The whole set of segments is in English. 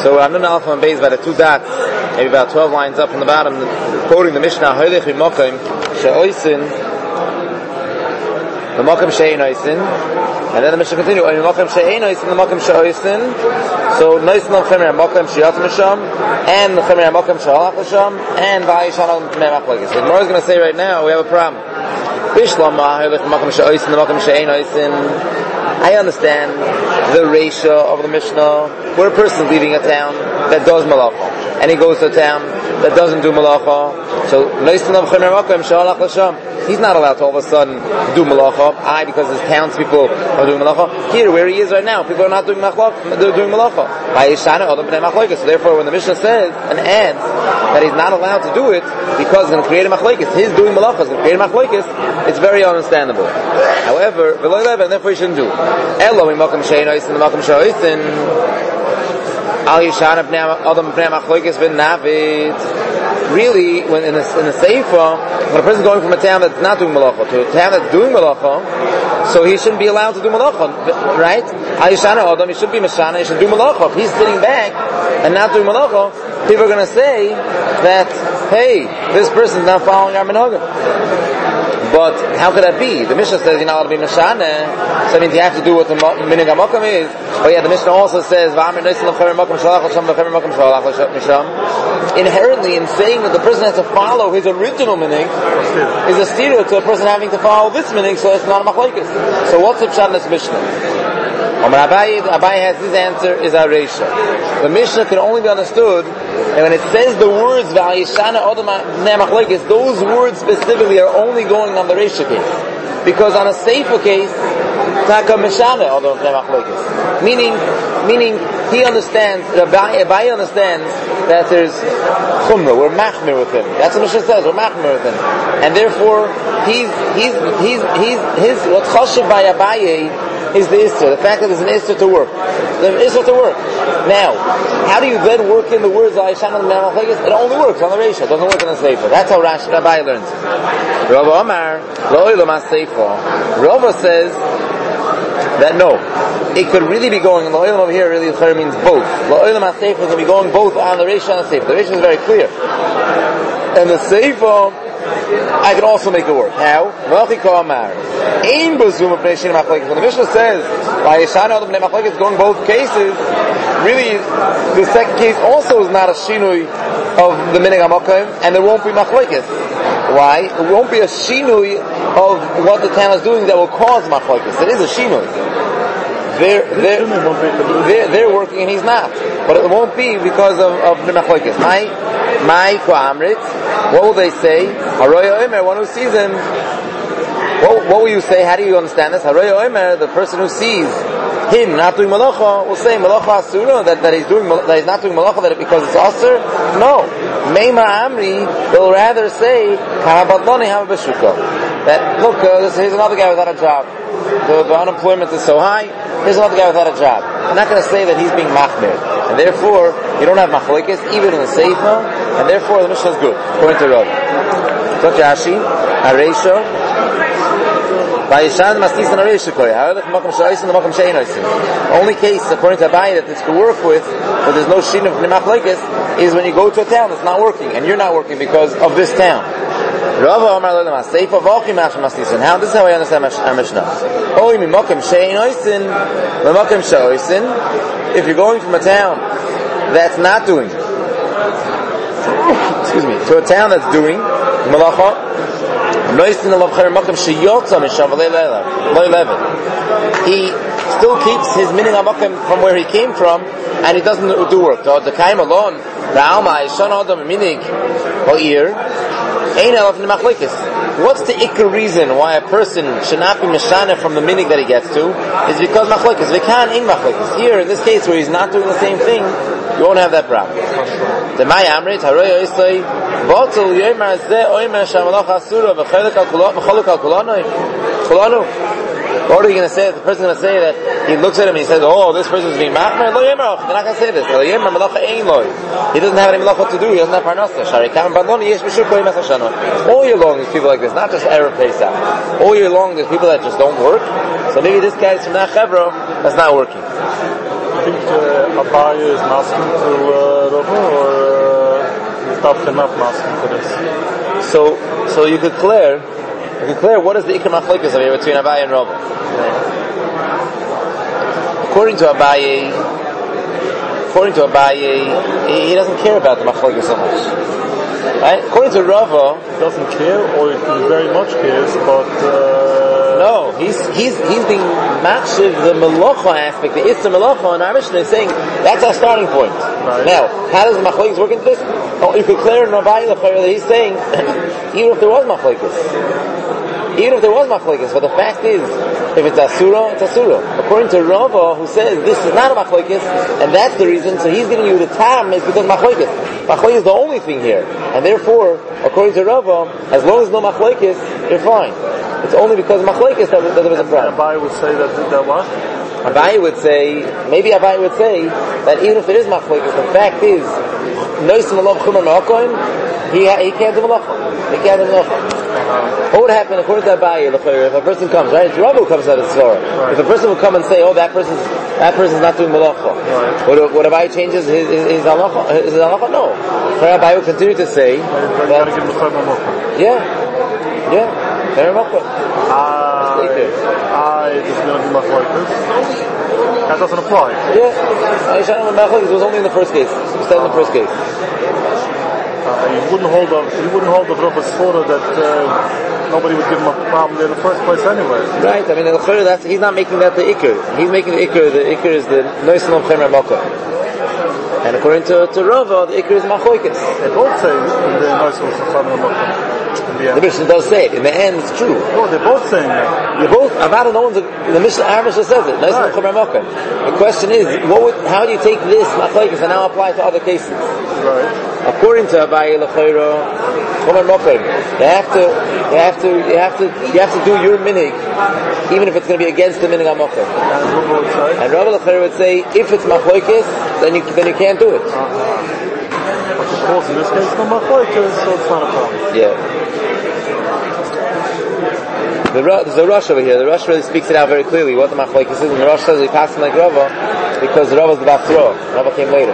So I'm in Alpha and Beis by the two dots, maybe about 12 lines up from the bottom, quoting the Mishnah, Hoylech v'mokim she'oisin, v'mokim she'ein oisin, and then the Mishnah continues, v'mokim she'ein oisin, v'mokim she'oisin, so noisin l'chemer ha'mokim she'yat misham, and l'chemer ha'mokim she'halach l'sham, and v'ayishan al-mem ha'chlokes. So the Gemara is going to say right now, we have a problem. Bishlama, Hoylech v'mokim she'oisin, v'mokim she'ein oisin. I understand the ratio of the Mishnah where a person is leaving a town that does malacha, and he goes to a town that doesn't do malacha. So he's not allowed to all of a sudden do malacha. Because his townspeople are doing malacha. Here, where he is right now, people are not doing malacha. They're doing malacha. So therefore, when the Mishnah says and adds that he's not allowed to do it because it's going to create a machlokes, his doing malacha is going to create a machlokes, it's very understandable. However, and therefore he shouldn't do it. Really, when in the Seifa, when a person is going from a town that's not doing malacha to a town that's doing malacha, so he shouldn't be allowed to do malacha, right? He should be mashana, he should do malacha. If he's sitting back and not doing malacha, people are going to say that, hey, this person is not following our minhagim. But how could that be? The Mishnah says you're not allowed to be mashana, so that means you have to do what the minhag hamakam is. But yeah, the Mishnah also says inherently in saying that the person has to follow his original minhag is a steer to a person having to follow this minhag, so it's not a machlokes. So what's the pshat in this Mishnah? Abai has his answer is our Reisha. The Mishnah can only be understood, and when it says the words V'ayishana Odom Bnei Machlokes, those words specifically are only going on the Reisha case. Because on a Seifa case, Taka Mishana Odom Bnei Machlokes. Meaning he understands, Abai understands that there's Chumrah, we're machmir with him. That's what Mishnah says, we're machmir with him. And therefore, his what chashav by Abaye is the Isser, the fact that there's an Isser to work. There's an Isser to work. Now, how do you then work in the words Ayishan and Memachlegis? It only works on the Reisha, it doesn't work on the Seifa. That's how Rabbi learns. Rava Omar, Lo'ilom HaSeifa. Rava says that no, it could really be going, and Lo'ilom over here really means both. Lo'ilom HaSeifa is going to be going both on the Reisha and the Seifa. The Reisha is very clear. And the Seifa, I can also make it work. How? When the Mishnah says it's going both cases, really the second case also is not a shinui of the minhag hamakam, and there won't be machlokes. Why? It won't be a shinui of what the town is doing that will cause machlokes. It is a shinui. They're working and he's not. But it won't be because of the machlokes. My Amrit, what will they say? Haroya Omer, one who sees him. What will you say? How do you understand this? Haroya Omer, the person who sees him not doing malacha, will say malacha asura, that he's not doing malacha, that because it's asur. No. Meima Amri will rather say Karabadloni Hamabashuka. That look, here's another guy without a job. The unemployment is so high. Here's another guy without a job. I'm not going to say that he's being machmir, and therefore you don't have machlokes even in the Seifa, and therefore the Mishnah is good according to Rav. So Rashi, Areisha, Vayishan Mastis and Areisha Koya. However, the Makam Shaisin, the Makam Shein Oisin. Only case according to Abai that this could work with, but there's no shin of machlokes, is when you go to a town that's not working, and you're not working because of this town. Rava Omar Lelema Seifa V'Ochim Mashma Mastisin. How? This is how I understand our Mishnah. Oy Mimakim Shein Oisin, Mimakim Sheoisin. If you're going from a town that's not doing, excuse me, to a town that's doing Malacha, Noisin Alavcher Mimakim Sheyotza Misham V'Leilevin. He still keeps his minhag hamakam from where he came from, and he doesn't do work. So the Kaim alone, Ra'alma Yishon Adam Minig Ha'ir. What's the ikar reason why a person should not be mashana from the minhag that he gets to? Is because machlokes. V'kan in machlokes. Here, in this case, where he's not doing the same thing, you won't have that problem. The May Amrit Haroya Isai Botel Yomer Zeh Omer Shamalach Asura V'Cheluk Al Kulanu. What are you going to say? The person going to say that he looks at him and he says, "Oh, this person is being machmer." They're not going to say this. He doesn't have any malacha to do. He doesn't have parnasa. All year long, there's people like this. Not just Erev Pesach. All year long, there's people that just don't work. So maybe this guy is from that chevra that's not working. think Abaye is masking to Rava, or is Davka not masking to this? So you could clear what is the Ikar Machlokes over here between Abaye and Rava. According to Abaye, he doesn't care about the Machlokes so much. Right? According to Rava, he doesn't care, or he very much cares, but no, he's being matchiv the Melacha aspect, the Isser Melacha, and our Mishnah is saying that's our starting point. Right. Now, how does the Machlokes work into this? Oh, you could clear in Abaye that he's saying even if there was Machlokes, but the fact is, if it's Asura, it's Asura. According to Rava, who says this is not a Machlokes, and that's the reason, so he's giving you the tam is because Machlokes. Machlokes is the only thing here. And therefore, according to Rava, as long as no Machlokes, you're fine. It's only because Machlokes that there was a problem. Abaye would say that what? Abaye would say that even if there is Machlokes, the fact is, Noisim Alav Chumar Ma'akoin, he can't do Malacha. What would happen according to Abaye, if a person comes, right? It's Rava who comes out of Svorah. Right. If a person would come and say, that person's not doing Malacha, right. Would Abaye change his halacha? No. So Abaye would continue to say that, very much. That doesn't apply. Yeah. It was only in the first case. It said in the first case. You wouldn't hold the Rava's Svorah that nobody would give him a problem in the first place anyway. Right. I mean, he's not making that the Iker. He's making the Iker. The Iker is the Noisanom Chemer Mocha. And according to Rava, the Iker is Machlokes. They both say the Noisanom Chemer Mocha. The Mishnah does say it. In the end, it's true. No, they're both saying that. The Mishnah, our Mishnah says it. Noisanom Chemer Mocha. The question is, how do you take this Machlokes and now apply it to other cases? Right. According to Abaye L'Chayro, Chomer Mokim, you have to do your minig, even if it's going to be against the minig HaMokim. And Rava L'Chayro would say, if it's Machlokes, then you can't do it. But of course, in this case, it's not Machlokes, so it's not a problem. Yeah. There's a Rosh over here. The Rosh really speaks it out very clearly what the Machlokes is, and the Rosh says we pass him like Rava because Rava is the Basra. Rava came later.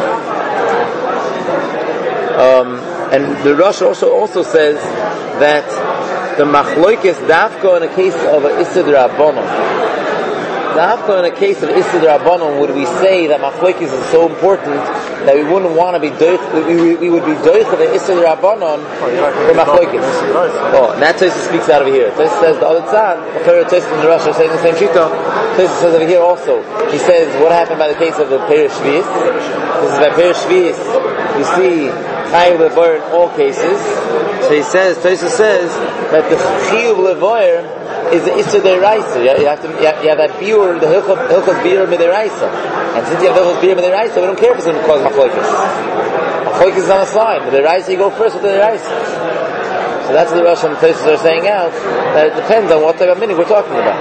And the Rosh also says that the Machlokes dafka in a case of an Issur D'Rabbanan. Dafka in a case of Issur D'Rabbanan, would we say that Machlokes is so important that we wouldn't want to be we would be doich of the Issur D'Rabbanan for Machlokes. And that Tosfos speaks out over here. Tosfos says the other tzad, Tosfos and the Rosh are saying the same shita. Tosfos says over here also. He says what happened by the case of the Perish Shvius. This is by Perish Shvius. You see Chayiv Levoyer in all cases. So Tosfos says that the Chiyuv Levoyer is the Issur D'Oraisa. You have that biur, the Hilchos biur Mid'oraisa. And since you have the Hilchos biur Mid'oraisa, we don't care if it's going to cause Machlokes. Machlokes is on the side. Mid'oraisa, you go first with the D'Oraisa. So that's the Rosh and the Tosfos are saying out, that it depends on what type of minig we're talking about.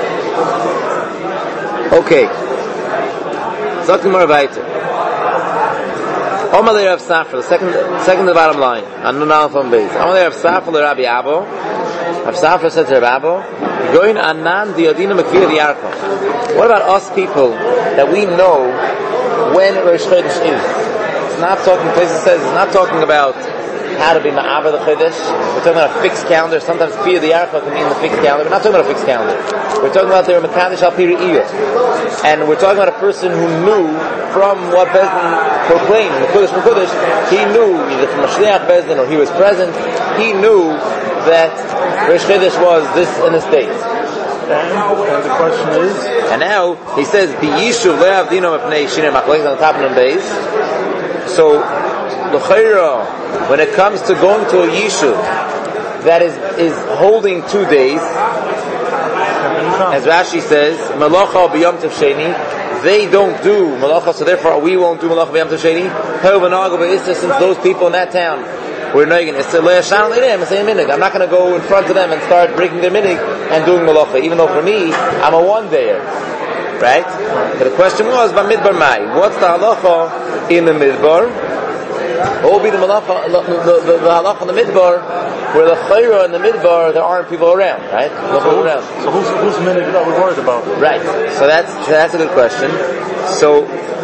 Okay. Zaktim Maravaita. Omer Rav Safra, the second to the bottom line, on Nun Aleph on base. Omer Rav Safra le Rabbi Abo. Rav Safra said to Rav Abo, "Going anan diodina mekvir diyarko." What about us people that we know when Rosh Chodesh is? It's not talking. Tosfos says it's not talking about how to be ma'aber the Chodesh. We're talking about a fixed calendar. Sometimes Kfir diyarko can mean the fixed calendar. We're not talking about a fixed calendar. We're talking about their mekadesh al piri iyah, and we're talking about a person who knew from what Bezdin proclaimed, the Kodesh Mekudesh, he knew, either from a Shliach Bezdin or he was present, he knew that Rosh Chodesh was this in this date. And the question is? And now, he says, B'yishuv le'avdino mepnei shinei machlokes on the top of the days. So, l'chayra, when it comes to going to a yishuv that is holding 2 days, as Rashi says, Malacha b'yom tov sheni, they don't do Malacha, so therefore we won't do Malacha b'yom tov sheni. Since those people in that town were noigin, I'm not going to go in front of them and start breaking their minig and doing Malacha, even though for me, I'm a one-dayer. Right? But the question was, B'midbar Mai, what's the halacha in the midbar? What will be the halacha in the midbar, where the chayra in the midbar there aren't people around, right? No people around. So who's minhag that we're worried about? Right. So that's a good question. So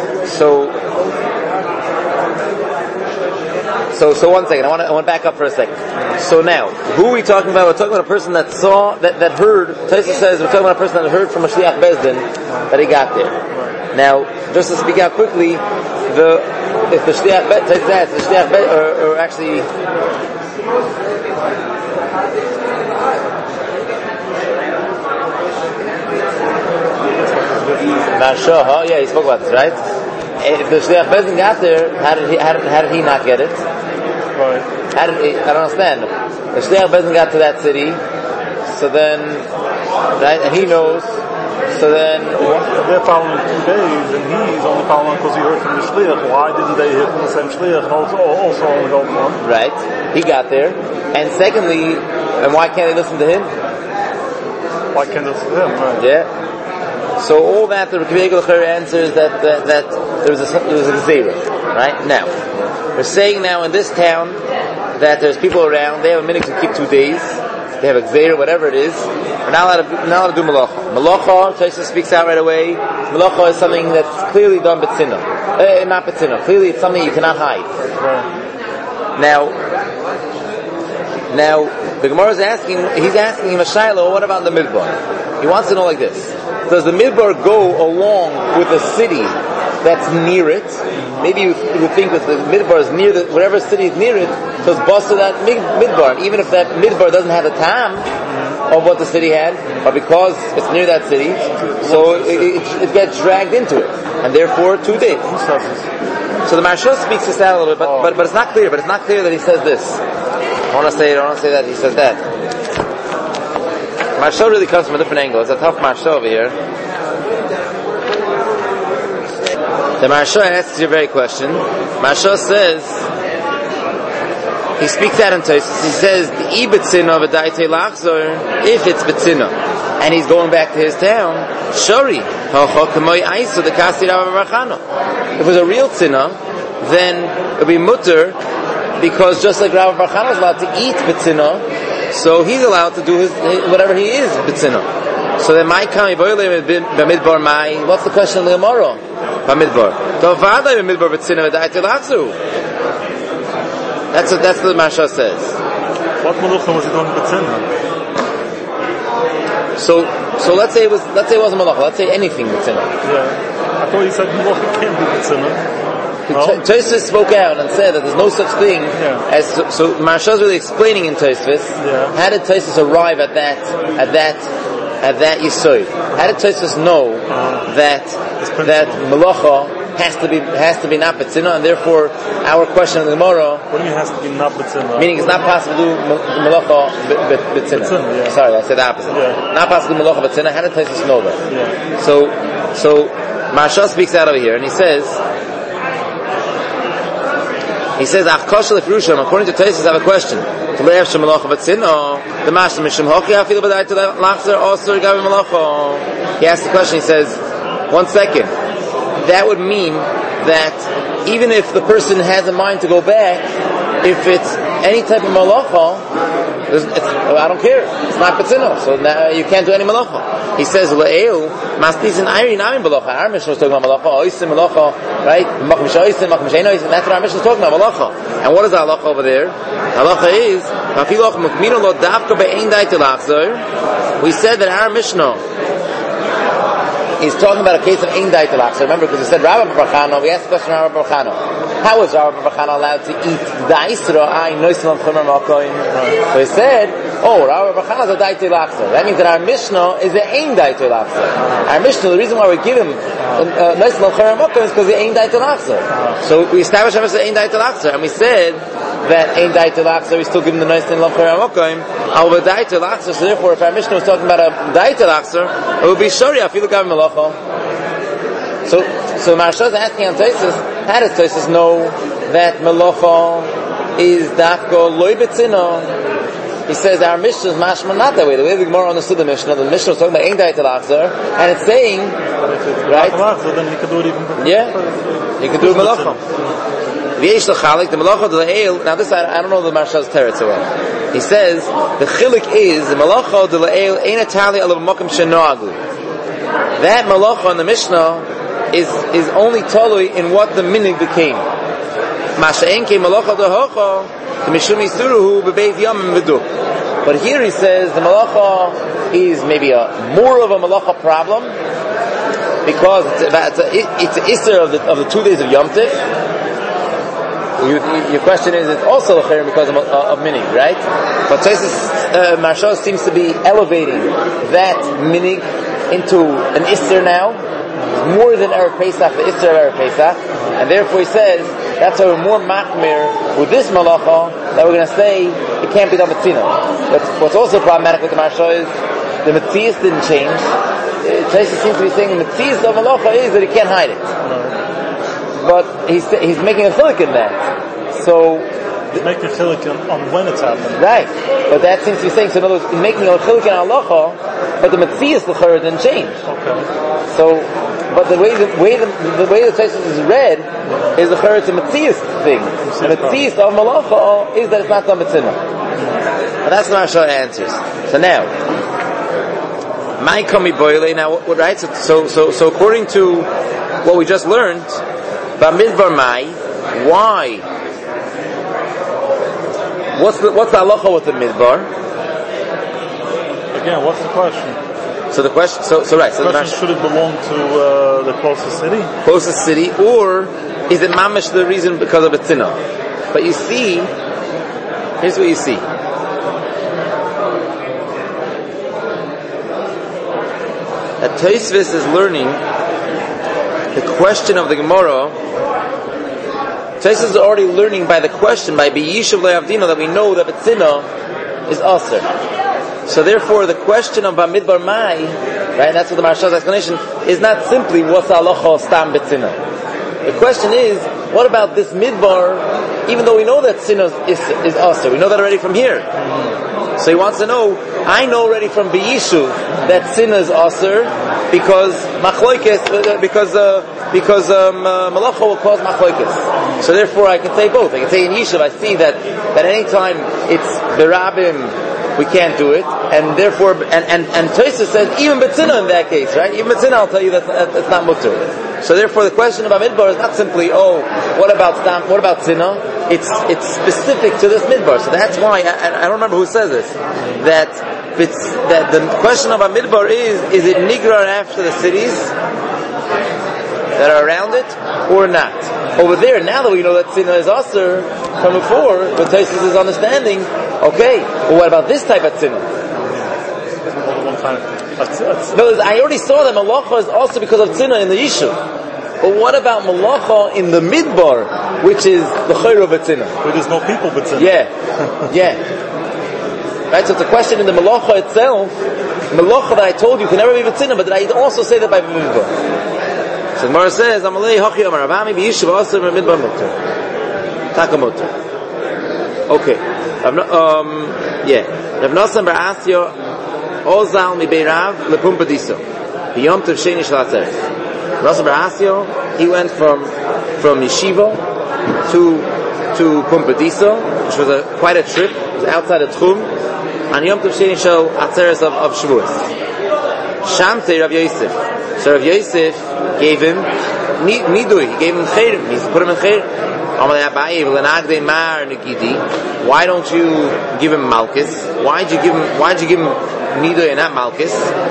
one second. I want to back up for a second. So now, who are we talking about? We're talking about a person that saw, that heard. Taisa says we're talking about a person that heard from a shliach bezdin that he got there. Now, just to speak out quickly, if the shliach bezdin, or actually. Marsha, yeah, he spoke about this, right? If the shliach bezdin got there, how did he not get it? Right. I don't understand. The shliach bezdin got to that city, so then, right, and he knows. So then, they're following 2 days, and he's only following because he heard from the shliach. Why didn't they hear from the same shliach and also only go from? Right, he got there, and secondly, and why can't they listen to him? Why can't they listen to him? Right. Yeah. So all that the Rebbe Yehuda answers that there was a gzeira. Right now, we're saying now in this town that there's people around. They have a minute to keep 2 days. They have a gzeira, whatever it is. We're not allowed to do malacha. Malacha, Tosha speaks out right away. Malacha is something that's clearly done betzina. Not betzina. Clearly it's something you cannot hide. Right. Now, the Gemara is asking him a shayla, what about the midbar? He wants to know like this. Does the midbar go along with the city that's near it? Maybe you would think that the midbar is near whatever city is near it, so it's bust to that midbar. Even if that midbar doesn't have the time of what the city had, but because it's near that city, so it gets dragged into it, and therefore 2 days. So the Marsha speaks this out a little bit, but it's not clear. But it's not clear that he says this. I want to say that he says that. Marsha really comes from a different angle. It's a tough Marsha over here. The Marsha asks your very question. Marsha says, he speaks out in Tosfos. He says, if it's betzina, and he's going back to his town, shori. If it was a real tzina, then it would be mutter, because just like Rav Bar Chana is allowed to eat betzina, so he's allowed to do his whatever he is betzina. So then, my kami b'midbar mai. What's the question in the Gemara? B'midbar. Tovadai b'midbar betzina v'da'ite lachzu. That's what the Marsha says. What malacha was he doing betzina? So let's say it wasn't malacha. Let's say anything betzina. Yeah, I thought you said malacha can't be betzina. Tosfos spoke out and said that there's no such thing as so Marsha is really explaining in Tosfos. How did Tosfos arrive at that yisoid? How did Tosfos know that malacha has to be not betzina, and therefore our question in the Gemara. What do you mean has to be not betzina? Meaning it's not possible to do malacha betzina. Yeah. Sorry, I said the opposite. Yeah. Not possible to do malacha betzina. How did Tosfos know that? Yeah. So Marsha speaks out over here, and he says, Ach koshel ifrushim. According to Tosfos, I have a question. To le'ef shem malacha betzina, the mashal mishum hoki afilu b'dai to lachzer osur gavi malacha. He asks the question. He says, 1 second. That would mean that even if the person has a mind to go back, if it's any type of malacha, I don't care. It's not betzina, so now you can't do any malacha. He says, "Le'eu mastis and ayri namin malacha." Our Mishnah was talking about malacha, oisim malacha, right? Makom shoisim, makom sheino oisim. That's what our Mishnah is talking about malacha. And what is the halacha over there? Halacha is mafilach mukminu lo davka be'ein dai tilachzor. We said that our Mishnah is talking about a case of ein dai tilachzor. Remember, because we said Rabbi Bar Chana. We asked the question of Rabbi Bar Chana. How is Rabbi Bar Chana allowed to eat da'isra ayin noisim l'chomer makoim? So he said, Rabbi Bar Chana is a dai tilachzor. That means that our Mishnah is an ein dai tilachzor. Our Mishnah, the reason why we give him noisim l'chomer makoim is because the ein dai tilachzor. So we established our Mishnah ein dai tilachzor, and we said that ein dai tilachzor, we still give him the noisim l'chomer makoim. Our dai tilachzor. So therefore, if our Mishnah was talking about a dai tilachzor, it would be shori afilu gavi malacha. So Marsha is asking on Tosfos, how does Tosfos know that malacha is dafko loy betzina? He says our Mishnah is mashma not that way. The way the Gemara understood the Mishnah is talking about ein dai tilachzor, and it's saying, right? Then he could do it even. Yeah, he could do malacha. V'yesh l'chalik, the malacha d'la'el, now this, I don't know the Marshal's teretz so well. He says, the chilik is, the malacha d'la'el, ein atali alav makom shenoagu. That malacha in the Mishnah is only totally in what the minig became. Masha enke malacha d'hocha, the mishum yisuruhu b'beit yamim v'duk. But here he says, the malacha is maybe more of a malacha problem, because it's an Isser of the 2 days of Yom Tif. Your question is, it's also a chayrim because of minig, right? But Marshal seems to be elevating that minig into an Isser now, more than Erev Pesach, the Isser of Erev Pesach, and therefore he says, that's why we're more machmir with this malacha, that we're going to say it can't be done with tzina. But what's also problematic with the Marshal is, the Metzias didn't change. Taisa seems to be saying the Metzias of malacha is that he can't hide it. But he's making a chilik in that. So he's making a chilik on when it's happening. Right. But that seems to be saying, so in other words, he's making a chilik in halacha, but the Metzias l'chara didn't change. Okay. So, but the way the Taisa is read is the chara, it's a Metzias thing. The Metzias of malacha is that it's not done b'tzina. And that's the Marshal answers. So now, my komi boile, now, right? So according to what we just learned, Bamidbar Mai, why? What's the halacha with the midbar? Again, what's the question? So the question, so right. So the question, should it belong to the closest city? Closest city, or is it mamish the reason because of a tzina? But you see, here's what you see. That Tosfos is learning the question of the Gemara. Tosfos is already learning by the question, by B'yishuv le'avdina, that we know that B'tzina is aser. So therefore, the question of Bamidbar Mai, right, that's what the Marshal's explanation, is not simply what's halacha stam B'tzina. The question is, what about this midbar, even though we know that Tzina is aser, we know that already from here. So he wants to know, I know already from B'yishuv that Tzina is aser, because malacha will cause machlokes. So therefore I can say both. I can say in Yishuv I see that any time it's berabim we can't do it, and therefore and Tosfos says even b'tzina in that case, right? Even b'tzina I'll tell you that's not mutter. So therefore the question about midbar is not simply what about tzina? It's specific to this midbar. So that's why I don't remember who says this, that the question about midbar is it nigrar after the cities that are around it or not? Over there, now that we know that tzina is aser from before, but Tosfos is understanding, okay, well what about this type of tzina? No, I already saw that malacha is also because of tzina in the Yishuv. But what about malacha in the midbar, which is the chayr of tzina? Where there's no people but tzina. Yeah. Right, so it's a question in the malacha itself, malacha that I told you can never be b'tzina, but did I also say that by midbar? So the Gemara says, Amalei Hachi Amar Avami B'Yishuv Aser B'Midbar Mutter. Taka Mutter. Okay. Rav Nosson Bar Asya Ozal Mi Beirav Lepum Padiso B'Yom Tov Sheni Shel Atzeres. Rav Nosson Bar Asya, he went from Yeshiva to Pumbediso, which was quite a trip. It was outside of Tchum, on Yom Tov Sheni Shel Atzeres of Shavuos. Shamtei Rav Yosef. So Rav Yosef gave him nidui, he gave him chayrim, he put him in chayrim. Why don't you give him malchus? Why'd you give him nidui and not malchus?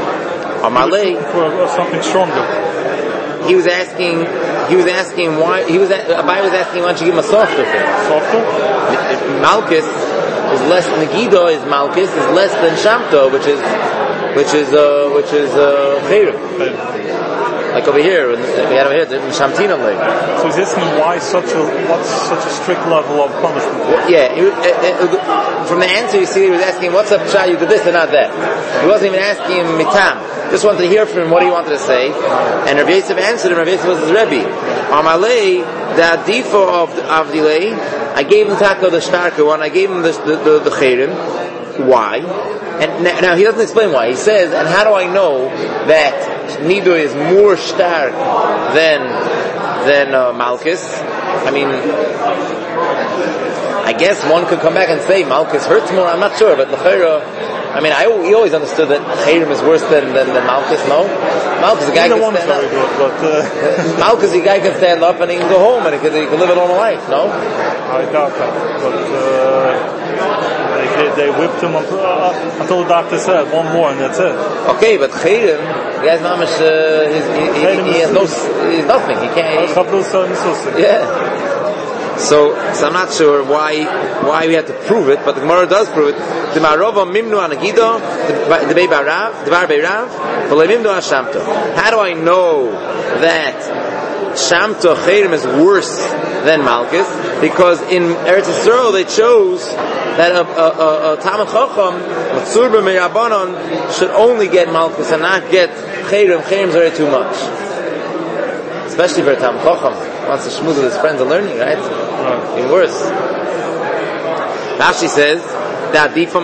For something stronger. He was asking why, Abai was asking why don't you give him a softer thing? Softer? Malchus is less, Negido is malchus, is less than Shamto, which is chayrim. Like over here, we had over here, the Shamtina lake. So he's asking what's such a strict level of punishment? From the answer you see he was asking, what's up, Shah, you did this and not that. He wasn't even asking him mitam. Just wanted to hear from him what he wanted to say. And Rav Yosef answered him, Rav Yosef was his Rebbe. Amalei, the adifo of Avdilei, I gave him Tako the starker one, I gave him the chayrim. Why? And now he doesn't explain why. He says, and how do I know that Nido is more stark than than Malchus. I mean, I guess one could come back and say Malchus hurts more. I'm not sure, but L'chaira, I mean, we always understood that Chayrim is worse than Malchus. No, Malchus, a guy can stand up. Good, Malchus, a guy can stand up and he can go home and he can live a normal life. No, I doubt that. But they whipped him until the doctor said one more and that's it. Okay, but Chayrim, the guy's not much. He has he's nothing. He can't. Yeah. So I'm not sure why we have to prove it, but the Gemara does prove it. The Marova Mimnu Anagido, the Bar Beirav, the Mimnu Ashamto. How do I know that Shamto Chayrim is worse than Malchus? Because in Eretz Yisrael they chose that a Talmid Chacham, a Tzurba Me'Rabbanon, should only get Malchus and not get Chayrim. Chayrim is already too much, especially for a Talmid Chacham. Wants to schmooze with his friends and learning, right? Even worse. Rashi says that the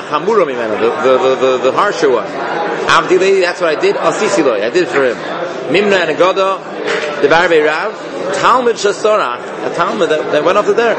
harsher one. Avdilei, that's what I did. Asisiloi, I did it for him. Mimna and Agoda, the Bar Beirav, Talmid Shastorach, a Talmud that went off the there.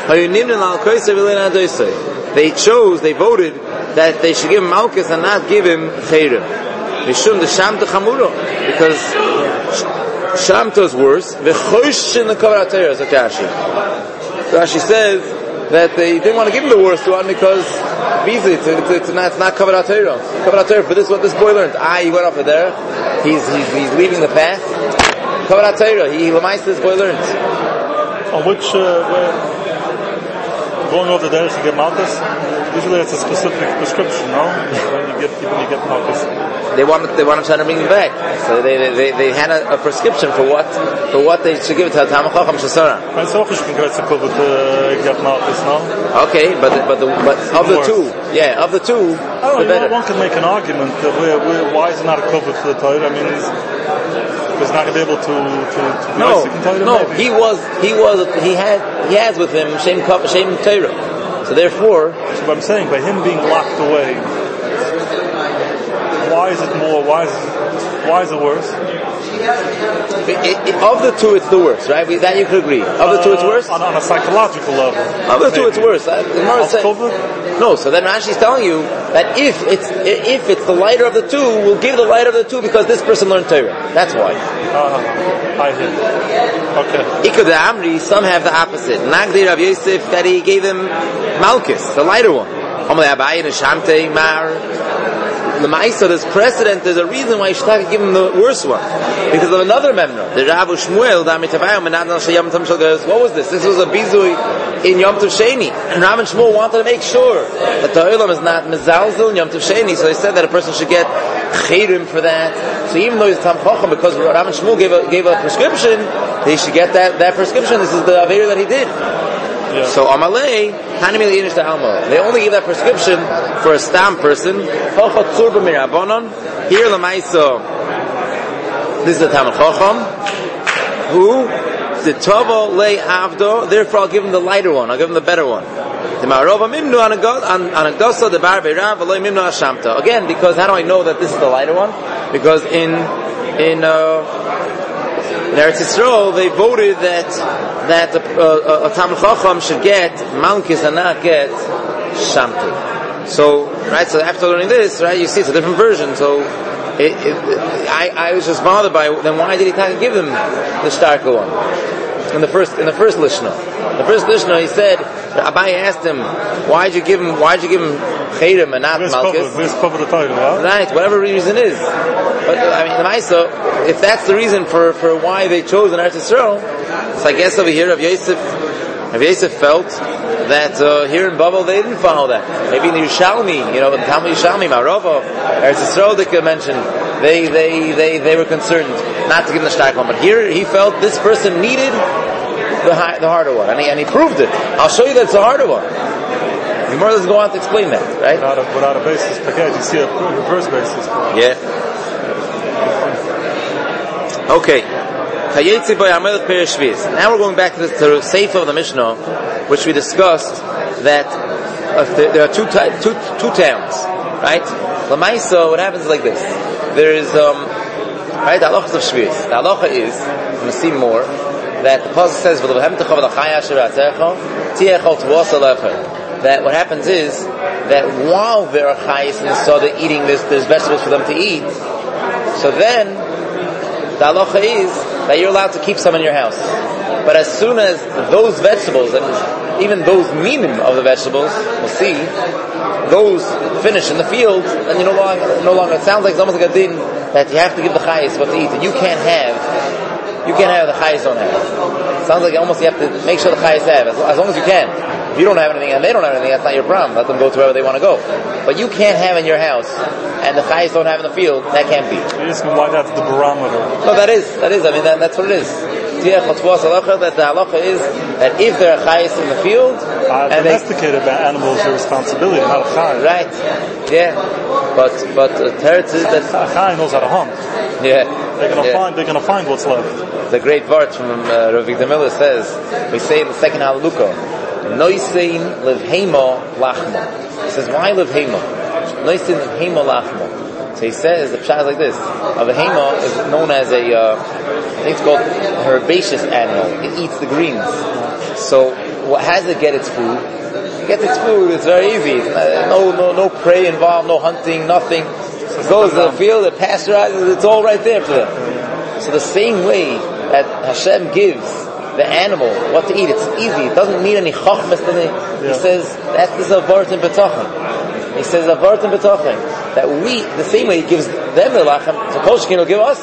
They voted that they should give him Malchus and not give him Chayrim. Mishum the Sham to Chamuro, because Shamto is worse. V'chosh in the Kavod HaTorah is a Rashi. Rashi says that they didn't want to give him the worst one because it's not Kavod HaTorah. Kavod HaTorah, for this what this boy learned. He went off of there. He's leaving the path. Kavod HaTorah. He lamaisa this boy learned. On which going over there to get Malchus, usually it's a specific prescription, no? When you get Malchus. They wanted to try to bring him back, so they had a prescription for what they should give it to Talmid Chacham Shasara. It's auch nicht to get Malchus, no? Okay, but of the two, the better. One can make an argument that why is it not a cover for the Torah? I mean, he's not going to be able to he has with him Shem Torah. So therefore, what I'm saying, by him being locked away, why is it more? Why is it worse? Of the two, it's the worst, right? That you could agree. Of the two, it's worse. On a psychological level. Of the two, it's worse. No. So then Rashi is telling you that if it's the lighter of the two, we'll give the lighter of the two because this person learned Torah. That's why. I hear. Okay. Ikad Amri, some have the opposite. Nagdi Rav Yosef, that he gave him Malchus, the lighter one. Amalei Abaye and Shamte Mar. The Ma'isa, there's precedent, there's a reason why you should have to give him the worst one. Because of another memra. The Rav Shmuel, what was this? This was a bizui in Yom Tov Sheni. And Rav and Shmuel wanted to make sure that the Olam is not mezalzel in Yom Tov Sheni, so they said that a person should get chayrim for that. So even though he's Tam Chacham, because Rav and Shmuel gave a prescription, he should get that prescription. This is the Aveir that he did. Yeah. So Amalei, they only give that prescription for a stam person. Here Lamaisa, this is the Talmid Chacham, who the Tovo lay Avdo, therefore I'll give him the lighter one, I'll give him the better one. The Marova Mimnu Anagdosa, the Bar Beirav, V'lo Mimnu Ashamta. Again, because how do I know that this is the lighter one? Because in Eretz Yisrael, they voted that a Talmid Chacham should get Malchus and not get Shamtu. So, right, so after learning this, right, you see it's a different version. So, I was just bothered by, then why did he give him the starker one? In the first Lishna. The first Lishna, he said, Abaye asked him, why'd you give him Chayrim and not Malchus? Right, whatever reason is. But, I mean, the Maisa, if that's the reason for why they chose an Eretz Yisrael, so I guess over here, Rav Yosef felt that here in Babel they didn't follow that. Maybe in the Yerushalmi, in the Talmud Yerushalmi, Marova, Eretz Yisrael they could mention, they were concerned not to give him the stark one. But here he felt this person needed the harder one, and he proved it. I'll show you that it's the harder one. The Gemara doesn't go on to explain that, right? Without a basis, okay, you see a reverse basis. Yeah. Okay. Now we're going back to the Sefer of the Mishnah, which we discussed that there are two towns, right? Lamaisa, what happens is like this. There is, right, the halacha of Shvius. The halacha is, I'm going to see more, that the pasuk says, that what happens is that while there are chayis in the soda eating this, there's vegetables for them to eat. So then the halacha is that you're allowed to keep some in your house. But as soon as those vegetables, and even those minim of the vegetables, we'll see, those finish in the field, then you no longer, it sounds like it's almost like a din that you have to give the chayis what to eat, and you can't have the chayis don't have. It sounds like almost you have to make sure the chayis have, as long as you can. If you don't have anything and they don't have anything, that's not your problem. Let them go to wherever they want to go. But you can't have in your house, and the chayis don't have in the field, that can't be. You're asking why that's the barometer. No, that is. I mean, that's what it is. That the halacha is that if there are chayis in the field, and domesticated animals, your responsibility, not a chay. Right. Yeah. But teretz is that a chay knows how to hunt. Yeah. They're gonna find what's left. The great vart from Rav Victor Miller says, we say in the second halukah, noisein levheimo lachmo. He says, why levheimo? Noisein levheimo lachmo. So he says, the pshat is like this. A behema is known as I think it's called a herbaceous animal. It eats the greens. So, how does it get its food? It gets its food, it's very easy. No prey involved, no hunting, nothing. It goes to the field, it pasteurizes, it's all right there for them. So the same way that Hashem gives the animal what to eat, it's easy. It doesn't need any chokhmah. He says, that is a vart in betachan. He says, a vart in betachan. That the same way He gives them the lachem, so Kol Sheken will give us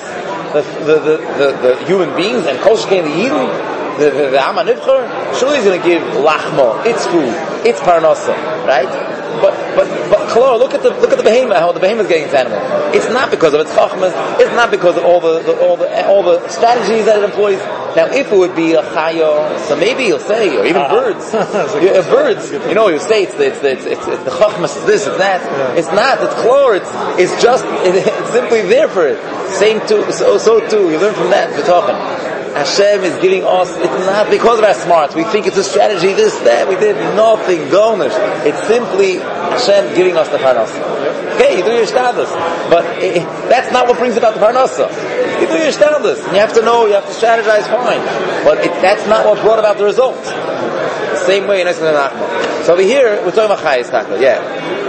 the human beings, and Kol Sheken the Yidden, the Am HaNivchar, surely He's going to give lachmo, its food, its parnasa, right? But Klor, look at the behemoth, how the behemoth is getting its animal. It's not because of its chachmas, it's not because of all the strategies that it employs. Now, if it would be a chaya, so maybe he'll say, or even birds. Birds, he'll say it's the chachmas, it's this, it's that. Yeah. It's not, it's Klor, it's simply there for it. Same too, so too, you learn from that, B'tochen. Hashem is giving us, it's not because of our smarts, we think it's a strategy, this, that, we did nothing, garnish. It's simply Hashem giving us the parnasa. Okay, you do your shtadlus, but that's not what brings about the parnasa. You do your shtadlus, and you have to know, you have to strategize, fine. But that's not what brought about the result. The same way in Esken and Achma. So over here, we're talking about Chayis Taka, yeah.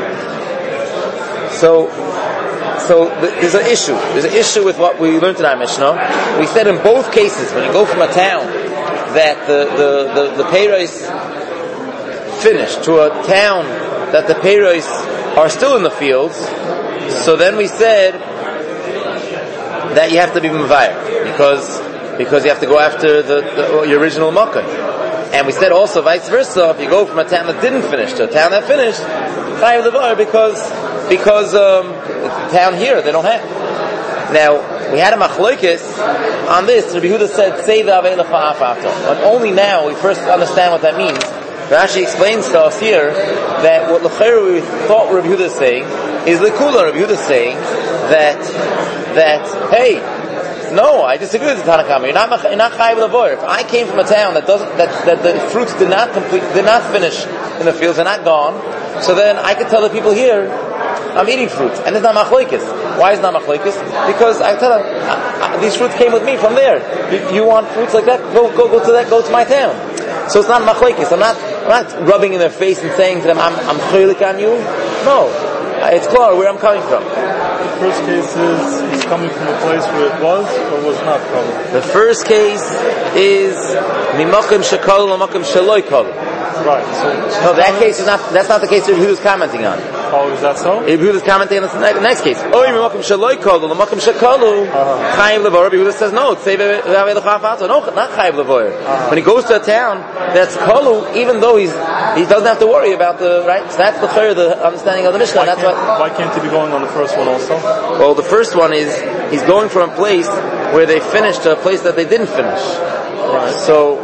So there's an issue. There's an issue with what we learned in our Mishnah. We said in both cases, when you go from a town that the peiros finished to a town that the peiros are still in the fields, so then we said that you have to be mevayir because you have to go after your original makkah. And we said also vice versa, if you go from a town that didn't finish to a town that finished, chayav levar because the town here they don't have. Now we had a machlokes on this. Rabbi Yehuda said, "Say the aveilecha afato." But only now we first understand what that means. Rashi explains to us here that what l'chayru we thought Rabbi Yehuda is saying is l'kula. Rabbi Yehuda is saying that hey, no, I disagree with the Tanna Kama. You're not chayav levar. If I came from a town that the fruits did not finish in the fields, they're not gone, so then I could tell the people here, I'm eating fruit, and it's not machlokes. Why is it not machlokes? Because I tell them, these fruits came with me from there. You want fruits like that? Go to my town. So it's not machlokes. I'm not rubbing in their face and saying to them, I'm cholik on you. No, it's clear where I'm coming from. The first case is he's coming from a place where it was or was not coming. The first case is mimakim shekol l'makim sheloi kol. Right. No, that case is not. That's not the case that Rabbi Yehuda is commenting on. Oh, is that so? Rabbi Yehuda is commenting on the next case. Oh, mimakim sheloi kol l'makim shekalu chayiv levar. Rabbi Yehuda says no. It's say v'avei l'chafato. No, not chayiv levar. When he goes to a town that's kolu, even though he doesn't have to worry about the right. So that's the understanding of the Mishnah. Why can't he be going on the first one also? Well, the first one is he's going from a place where they finished to a place that they didn't finish. Right. So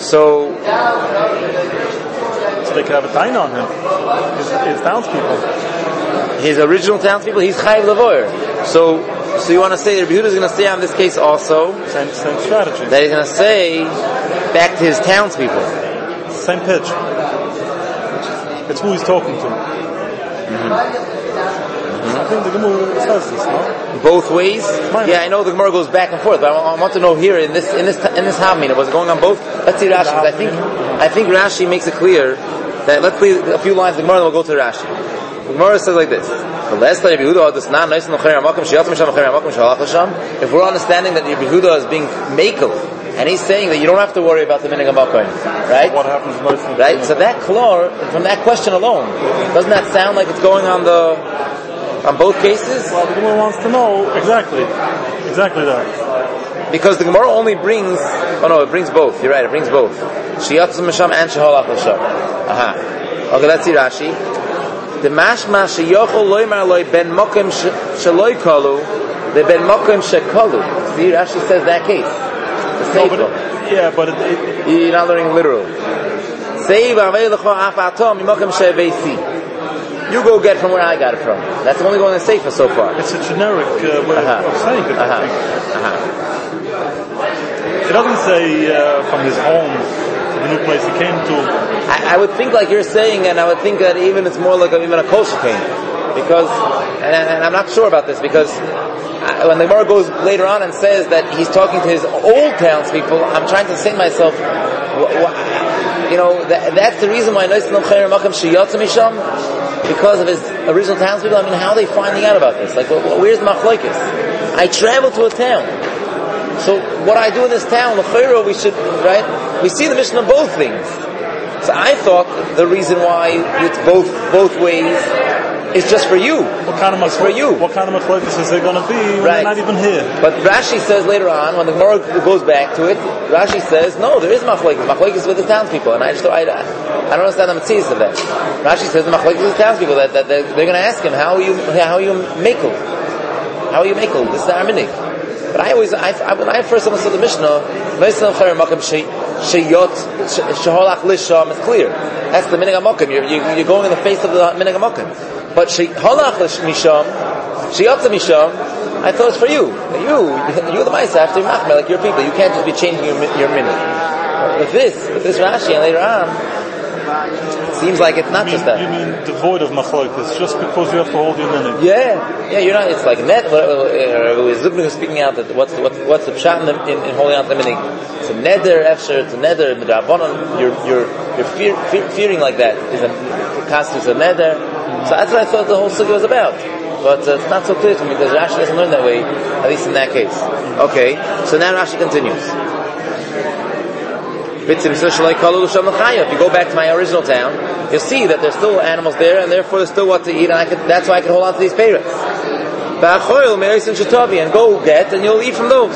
they could have a taina on him. His townspeople. His original townspeople, he's chayiv levar. So you want to say that Rabbi Yehuda is going to say on this case also same strategy. That he's going to say back to his townspeople. Same pitch. It's who he's talking to. I think the Gemara says this, no? Both ways? Yeah, I know the Gemara goes back and forth, but I want to know here in this Havmina, was it going on both? Let's see Rashi. I think Rashi makes it clear that, let's see a few lines of the Gemara, and we'll go to Rashi. The Gemara says like this: if we're understanding that Yehuda is being makel, and he's saying that you don't have to worry about the minig HaMakom, right? What happens most of the right? So that klor, from that question alone, doesn't that sound like it's going on both cases? Well, the Gemara wants to know exactly that. Because the Gemara only brings, it brings both. You're right, it brings both. Shiyatzim Misham and Sheholach L'Sham. Aha. Okay, let's see Rashi. The mashma sheyochol loymar loy ben mokem sheloy kalu, the ben mokem shekalu. See, Rashi says that case. No, but you're not learning literal. You go get from where I got it from. That's only going to Sefer so far. It's a generic way of saying it. It doesn't say from his home to the new place he came to. I would think like you're saying, and I would think that even it's more like even a kol shekain, because, and I'm not sure about this, because when the Gemara goes later on and says that he's talking to his old townspeople, I'm trying to say to myself, that's the reason why because of his original townspeople. I mean, how are they finding out about this? Like, where's the machlokes? I travel to a town. So what I do in this town, we should, right? We see the mission of both things. So I thought the reason why it's both ways is just for you. What kind of machlokes is there going to be when they're not even here? But Rashi says later on, when the Gemara goes back to it, Rashi says, no, there is machlokes. Machlokes with the townspeople. And I don't understand the mitzvahs of that. Rashi says the machlokes with the townspeople, that they're going to ask him, how are you makel? How are you makel? This is the Arminig. But when I first understood the Mishnah, it's clear. That's the minig HaMakom. You're going in the face of the minig HaMakom. But sheholach misham, sheyotza misham, I thought it's for you. You're the Ma'aseh after Machmel, like your people. You can't just be changing your minig. With this Rashi and later on, it seems like it's not just that. You mean devoid of machlokes, just because you have to hold your minig? Yeah, you're not. It's like net. Zubnik was speaking out that what's the pshat in holding out the minig? It's a neder efsher. It's a neder midrabanan. You're fearing like that constitutes a neder. So that's what I thought the whole sugya was about. But it's not so clear to me because Rashi doesn't learn that way, at least in that case. Okay, so now Rashi continues. If you go back to my original town, you'll see that there's still animals there, and therefore there's still what to eat, and that's why I can hold on to these peiros. And go get, and you'll eat from those.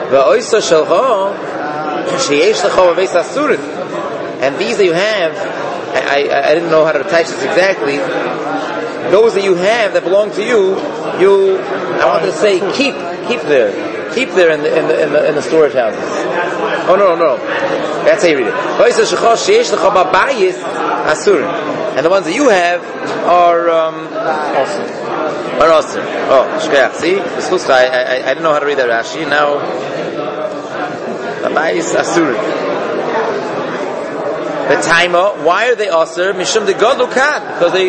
And these that you have, I didn't know how to attach this exactly. Those that you have that belong to you, I wanted to say keep there in the storage houses. Oh no, that's how you read it. And the ones that you have are awesome. Oh, shkayach. See, I didn't know how to read that Rashi. Now, babayis asurim. The timer. Why are they aser? Mishum de gadlu kan, because they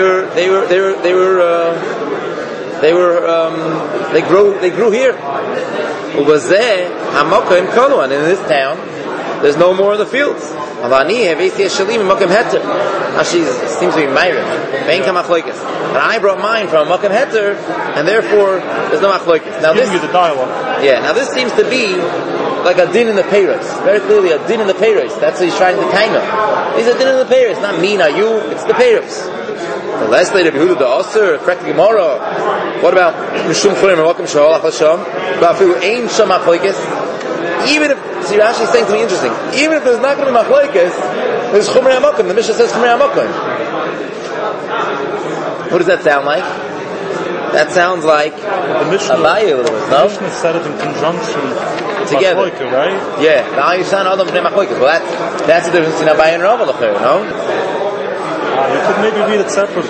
grew here. Ubazeh hamakom kolu, and in this town, there's no more in the fields. Avani havesti shalim makom heter. Now she seems to be myriad. Vein kamachloikes. And I brought mine from a makom heter, and therefore there's no machloikes. Now this, the dialogue. Yeah. Now this seems to be like a din in the peiros. Very clearly a din in the peiros. That's what he's trying to kind of. He's a din in the peiros. Not me, not you. It's the peiros. The last later, Behuda the Aser, correct the Gemara. What about Mishum Chorim and Welcome Shaholach L'Sham? But if it ain't Sham Machlokes, even if, see, Rashi is saying something interesting. Even if there's not going to be Machlokes, there's Chumrei HaMakom. The Mishnah says Chumrei HaMakom. What does that sound like? That sounds like the Mishnah, Abaye a little bit, no? The Mishnah said it in conjunction together, Machlokes, right? Yeah. Now you sound Adam Bnei Machlokes. Well, that's the difference between Abaye and Rava, no? You could maybe read it separately.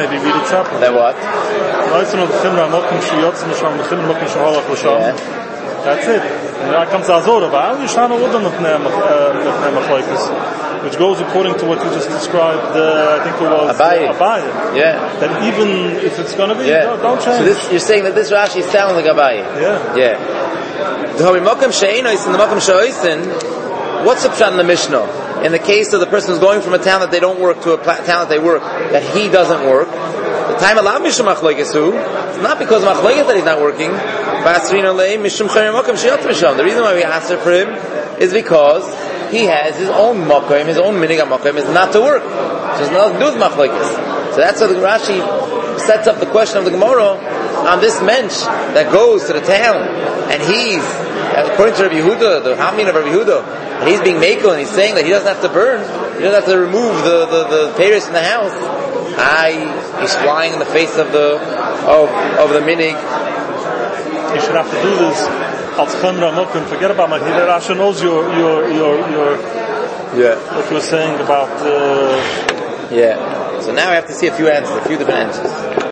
Then what? That's it. And now comes Azor, which goes according to what you just described, I think it was Abaye. Yeah. That even if it's going to be, don't change. So this, you're saying that this Rashi sounds like Abaye. Yeah. What's the pshat in the Mishnah? In the case of the person who's going from a town that they don't work to a town that they work, that he doesn't work, the time alav mishum machloikesu, it's not because of machloikes that he's not working. The reason why we asked for him is because he has his own makom, his own minig makom is not to work. So it's nothing to do with machloikes. So that's how the Rashi sets up the question of the Gemara on this mensch that goes to the town, and he's, according to Rabbi Yehuda, the Hamin of Rabbi Yehuda, he's being mekel and he's saying that he doesn't have to burn, he doesn't have to remove the peiros in the house. He's flying in the face of the minig. You should have to do this. Als Chemra Mokum, forget about my Hida. Rasha knows your what you were saying about. So now we have to see a few different answers.